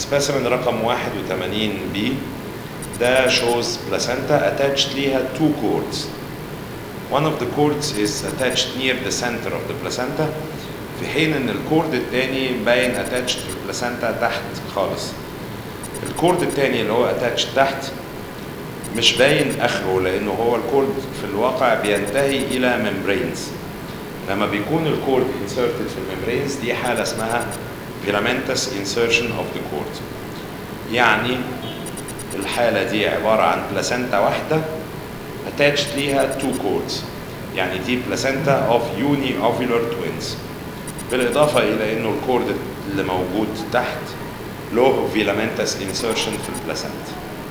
سبيسيمن رقم 81 بي ده shows placenta attached ليها two cords. One of the cords is attached near the center of the placenta في حين ان الكورد الثاني باين attached في البلاسنتا تحت خالص. الكورد الثاني اللي هو attached تحت مش باين اخره لانه هو الكورد في الواقع بينتهي الى membranes. لما بيكون الكورد inserted في الممبرينز دي حالة اسمها filamentous insertion of the cord. يعني الحالة دي عبارة عن بلاسنتا واحدة attached ليها two cords. يعني دي بلاسنتا of uniovular twins. بالإضافة إلى إنه الكورد اللي موجود تحت له filamentous insertion في البلاسنتا.